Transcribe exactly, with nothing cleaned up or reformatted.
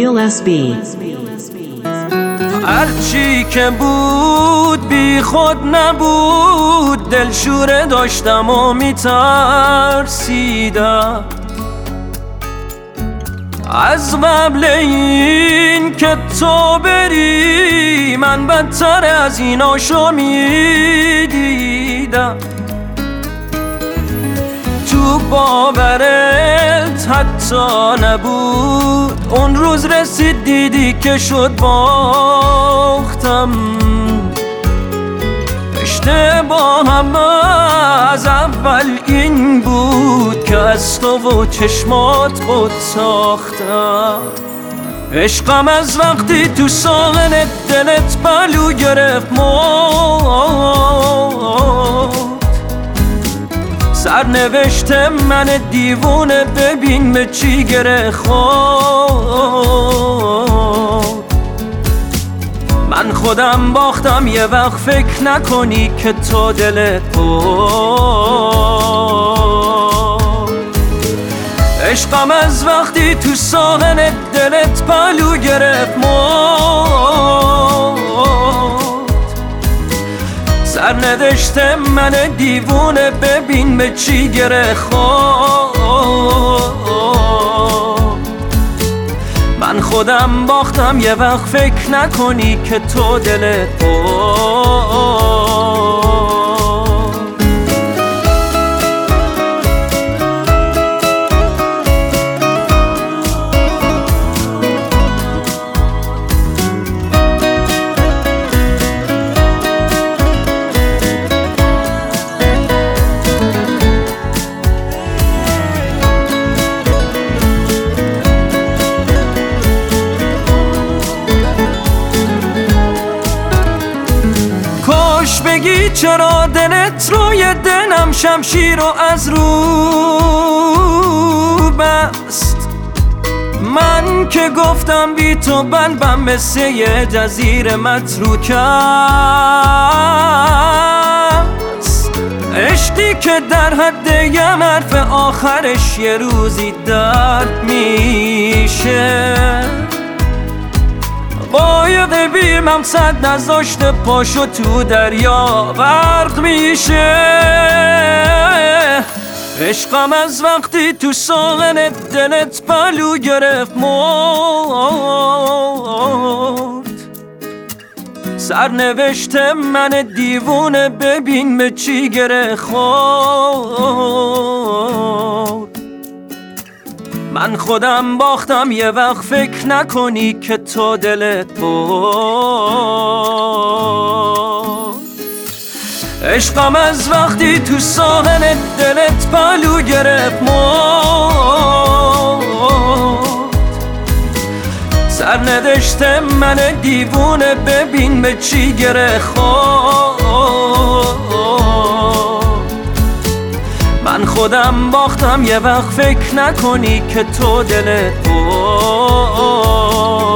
Real اس بی. هرچی که بود بی خود نبود، دلشوره داشتم و میترسیدم از قبل این که تو بری، من بدتر از ایناشو میدیدم. تو باورت حتی نبود، اون روز رسید دیدی که شد باختم. اشتباهم از اول این بود که از تو و چشمات خود ساختم. عشقم از وقتی تو ساغن دلت پلو گرفت مرد. سرنوشت من دیوونه ببین به چی گره خورد. من خودم باختم، یه وقت فکر نکنی که تو دلت بود. عشقم از وقتی تو ساغن دلت پلو گرفت مرد. سرنوشت من دیوونه ببین به چی گره خورد. من خودم باختم، یه وقت فکر نکنی که تو دلت بود. بگی چرا دلت روی دلم شمشیر رو از رو بست. من که گفتم بی تو بلبم مثل یه جزیره متروک است. عشقی که در حد یه حرف آخرش یه روزی درد میشه. قایق بیمم صد نذاشته پاشو تو دریا غرق میشه. عشقم از وقتی تو ساغن دلت پلو گرفت مرد. سرنوشت من دیوونه ببین به چی گره خورد. من خودم باختم، یه وقت فکر نکنی که تو دلت بود. عشقم از وقتی تو ساغن دلت پلو گرفت مرد. سرنوشت من دیوونه ببین به چی گره خورد. من خودم باختم، یه وقت فکر نکنی که تو دلت بود.